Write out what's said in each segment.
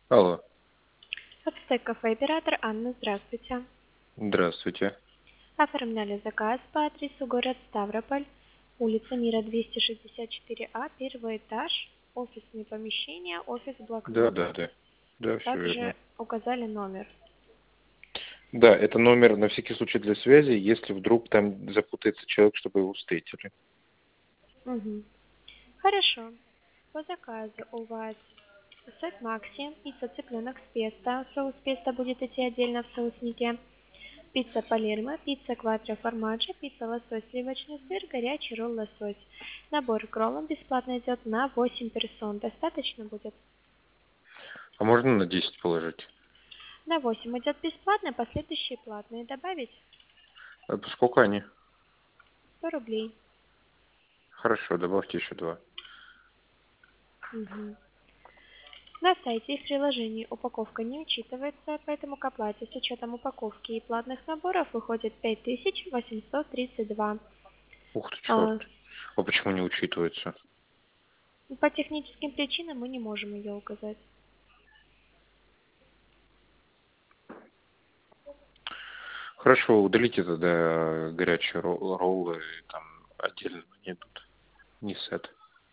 Алло, Подстек кафе оператор Анна, здравствуйте. здравствуйте. Оформляли заказ по адресу город Ставрополь, улица Мира 264А, первый этаж, офисные помещения, Да, офис-блокнот. да, да. Да, все Также верно. указали номер. Да, это номер на всякий случай для связи, если вдруг там запутается человек, чтобы его встретили. Мгм. Хорошо. По заказу у вас сет Макси, пицца цыпленок с песто. Соус песто будет идти отдельно в соуснике. Пицца Палермо, пицца Кватро Формаджи, пицца лосось, сливочный сыр, горячий ролл лосось. Набор к роллам бесплатно идет на 8 персон. Достаточно будет? А можно на 10 положить? На 8 идет бесплатно, последующие платные. Добавить А по сколько они? 100 рублей. Хорошо, добавьте еще два. Мгм. На сайте и в приложении упаковка не учитывается, поэтому к оплате с учетом упаковки и платных наборов выходит 5832. Ух ты, черт. А, А почему не учитывается? По техническим причинам мы не можем ее указать. Хорошо, удалите тогда горячие роллы, там отдельно не идут. Не сет.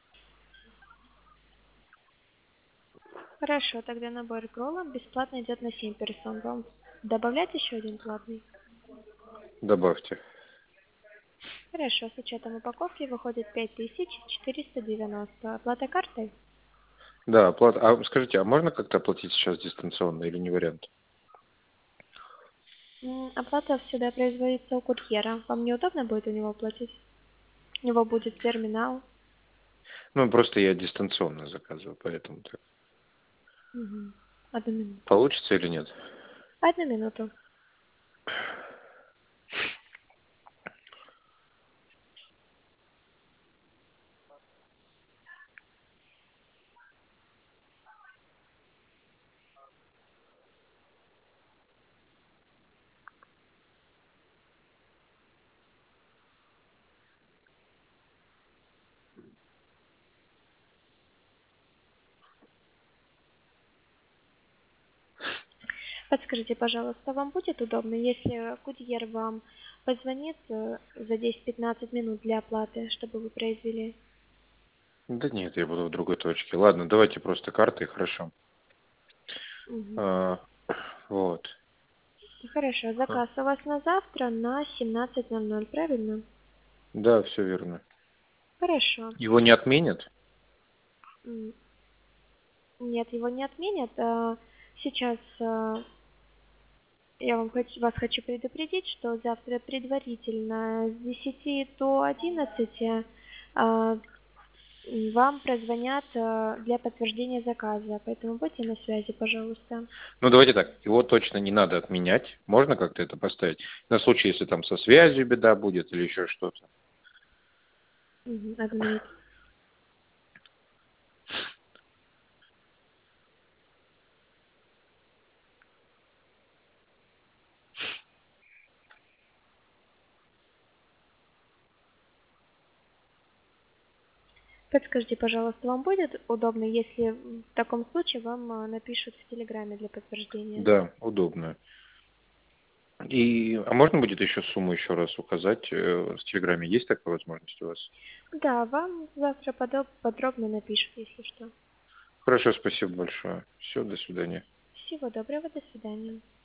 Хорошо, тогда набор к роллам бесплатно идет на 7 персон. Вам добавлять еще один платный? Добавьте. Хорошо, с учетом упаковки выходит 5490. Оплата картой? Да, оплата. А скажите, а можно как-то оплатить сейчас дистанционно или не вариант? Оплата всегда производится у курьера. Вам неудобно будет у него платить? У него будет терминал. Ну, просто я дистанционно заказываю, поэтому так. Мгм. Одну минуту. Получится или нет? Одну минуту. Подскажите, пожалуйста, вам будет удобно, если курьер вам позвонит за 10-15 минут для оплаты, чтобы вы произвели? Да нет, я буду в другой точке. Ладно, давайте просто карты, хорошо. Мгм. А, вот. Хорошо, заказ у вас на завтра на 17:00, правильно? Да, все верно. Хорошо. Его не отменят? М, Нет, его не отменят. Сейчас я вас хочу предупредить, что завтра предварительно с 10 до 11 а, вам прозвонят для подтверждения заказа, поэтому будьте на связи, пожалуйста. Ну, давайте так, его точно не надо отменять. Можно как-то это поставить? На случай, если там со связью беда будет или еще что-то. Мгм, одну минуту. Подскажите, пожалуйста, вам будет удобно, если в таком случае вам напишут в Телеграме для подтверждения? Да, удобно. А можно будет еще сумму еще раз указать? В Телеграме есть такая возможность у вас? Да, вам завтра подробно напишут, если что. Хорошо, спасибо большое. Все, до свидания. Всего доброго, до свидания.